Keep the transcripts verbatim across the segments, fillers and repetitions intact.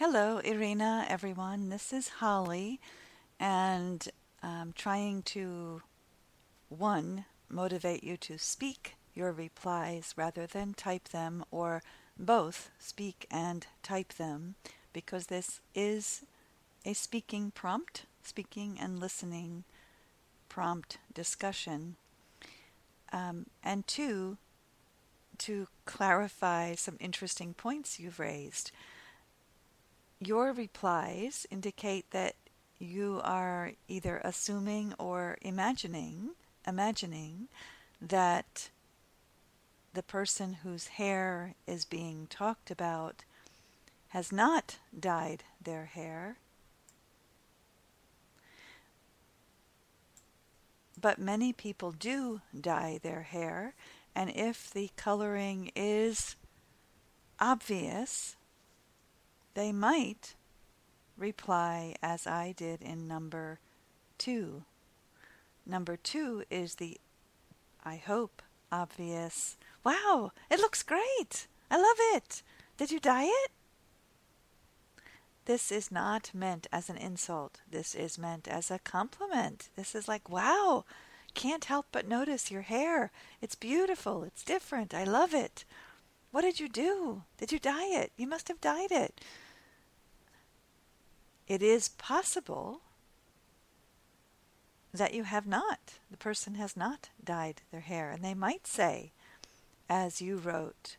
Hello, Irina, everyone. This is Holly, and I'm trying to, one, motivate you to speak your replies rather than type them, or both speak and type them, because this is a speaking prompt, speaking and listening prompt discussion. Um, and two, to clarify some interesting points you've raised. Your replies indicate that you are either assuming or imagining imagining that the person whose hair is being talked about has not dyed their hair, but many people do dye their hair, and if the coloring is obvious, they might reply as I did in number two. Number two is the, I hope, obvious, wow, it looks great. I love it. Did you dye it? This is not meant as an insult. This is meant as a compliment. This is like, wow, can't help but notice your hair. It's beautiful. It's different. I love it. What did you do? Did you dye it? You must have dyed it. It is possible that you have not. The person has not dyed their hair. And they might say, as you wrote,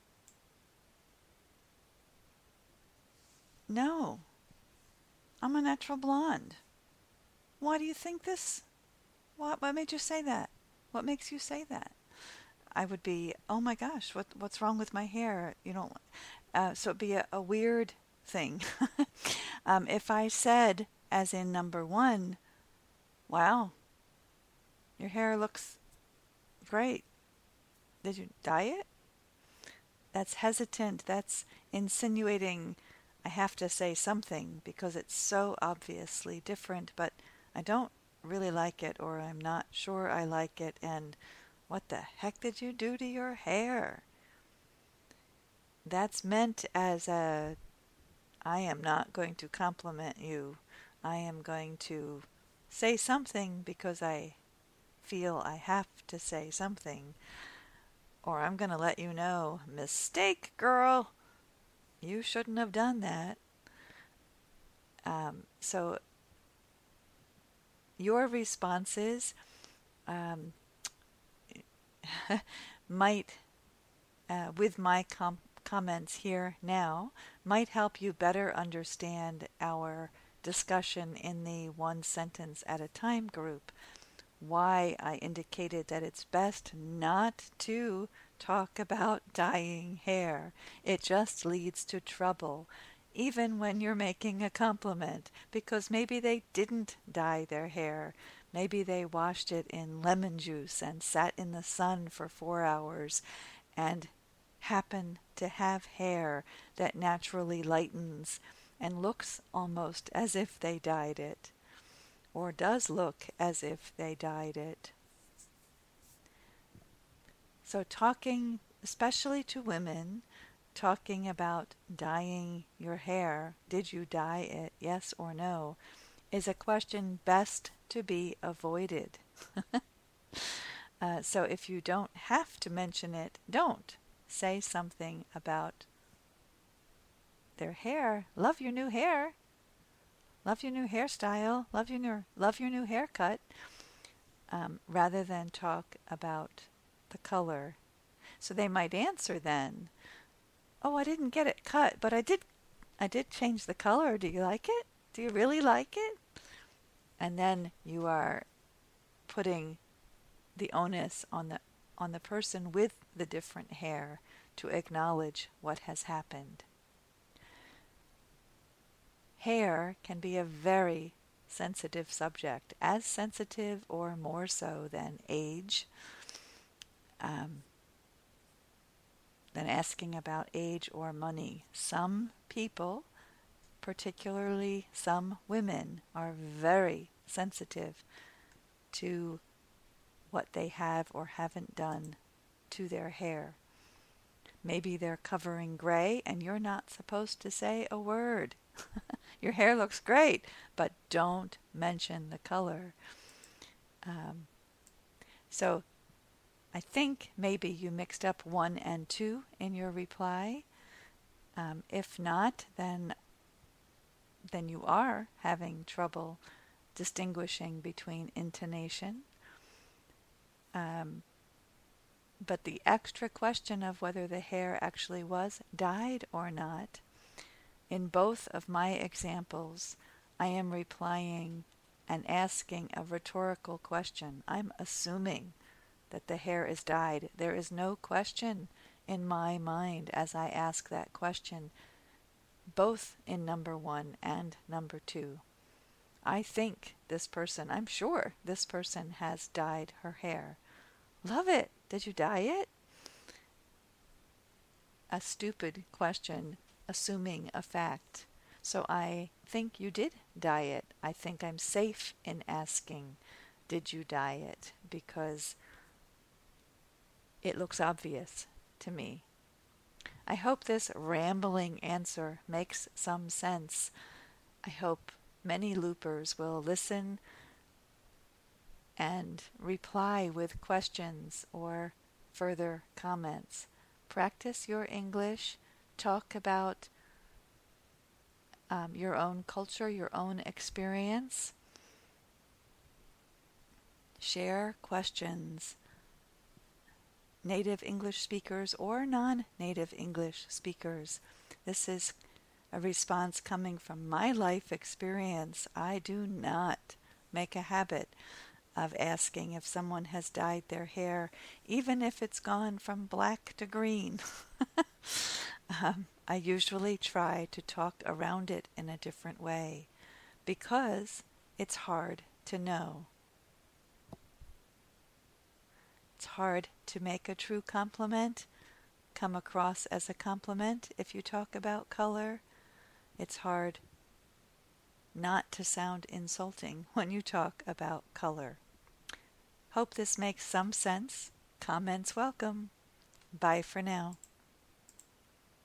no, I'm a natural blonde. Why do you think this? What, what made you say that? What makes you say that? I would be, oh my gosh, what what's wrong with my hair? You know, uh, so it'd be a, a weird thing. um, if I said, as in number one, wow, your hair looks great. Did you dye it? That's hesitant. That's insinuating I have to say something because it's so obviously different, but I don't really like it, or I'm not sure I like it, and what the heck did you do to your hair? That's meant as a, I am not going to compliment you. I am going to say something because I feel I have to say something. Or I'm going to let you know, mistake, girl. You shouldn't have done that. Um, so your responses um, might, uh, with my com- comments here now, might help you better understand our discussion in the one sentence at a time group. Why I indicated that it's best not to talk about dyeing hair. It just leads to trouble, even when you're making a compliment, because maybe they didn't dye their hair. Maybe they washed it in lemon juice and sat in the sun for four hours and happen to have hair that naturally lightens and looks almost as if they dyed it, or does look as if they dyed it. So talking, especially to women, talking about dyeing your hair, did you dye it, yes or no, is a question best to be avoided. uh, so if you don't have to mention it, don't. Say something about their hair. Love your new hair. Love your new hairstyle. Love your new, love your new haircut. Um, rather than talk about the color. So they might answer then, oh, I didn't get it cut, but I did I did change the color. Do you like it? Do you really like it? And then you are putting the onus on the on the person with the different hair to acknowledge what has happened. Hair can be a very sensitive subject, as sensitive or more so than age, um, than asking about age or money. Some people, particularly some women, are very sensitive to what they have or haven't done to their hair. Maybe they're covering gray and you're not supposed to say a word. Your hair looks great, but don't mention the color. Um, so I think maybe you mixed up one and two in your reply. Um, if not, then then you are having trouble distinguishing between intonation. Um, but the extra question of whether the hair actually was dyed or not, in both of my examples, I am replying and asking a rhetorical question. I'm assuming that the hair is dyed. There is no question in my mind as I ask that question, both in number one and number two. I think this person, I'm sure this person has dyed her hair. Love it. Did you dye it? A stupid question, assuming a fact. So I think you did dye it. I think I'm safe in asking, did you dye it? Because it looks obvious to me. I hope this rambling answer makes some sense. I hope many loopers will listen and reply with questions or further comments. Practice your English. Talk about um, your own culture, your own experience. Share questions. Native English speakers or non-native English speakers. This is a response coming from my life experience. I do not make a habit of asking if someone has dyed their hair, even if it's gone from black to green. um, I usually try to talk around it in a different way because it's hard to know. It's hard to make a true compliment come across as a compliment if you talk about color. It's hard not to sound insulting when you talk about color. Hope this makes some sense. Comments welcome. Bye for now.